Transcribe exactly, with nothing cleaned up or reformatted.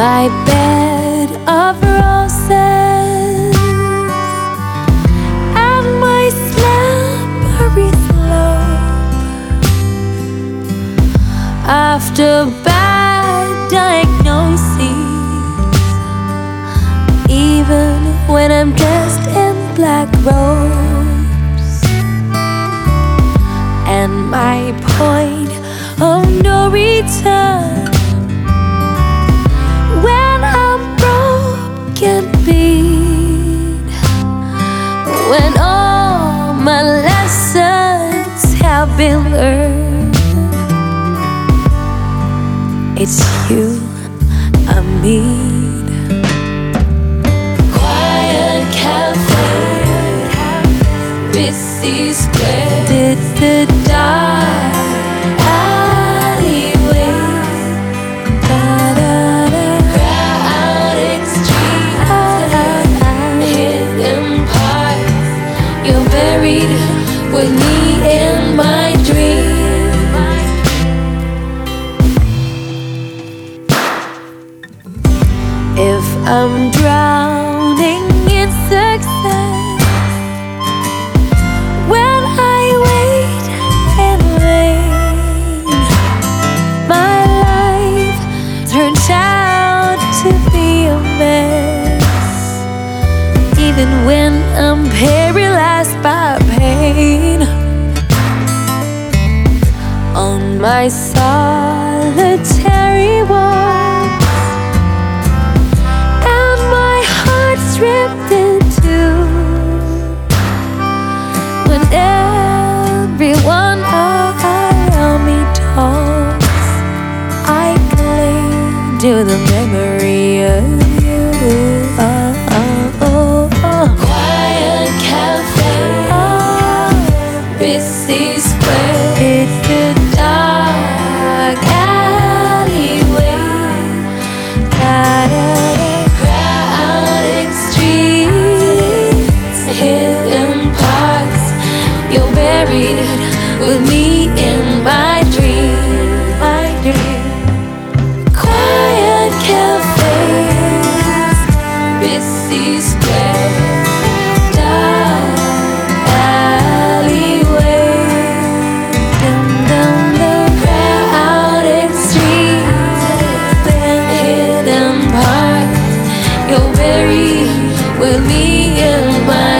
my bed of roses and my slippery slope. After bad diagnoses, even when I'm dressed in black robes, and my point of no return when I'm broken beat, when all my lessons have been learned. It's you I need. Quiet cafe, busy square, did the dark alleyway, crowded streets, hidden parts. You're buried with me in my dreams. If I'm drowning in success, when I wait in vain, my life turns out to be a mess. Even when I'm paralyzed by pain, on my solitary walk, and my heart's ripped in two, when everyone around me talks, I cling to the memory of you. Oh, oh, oh, oh. Quiet cafe, oh, busy square, it's the dark alleyway, crowded streets, hidden parts. You're buried with me in my dream, my dream. Quiet cafes, busy square, dark alleyway, down, down the crowded streets, hidden parts. You're buried with me in my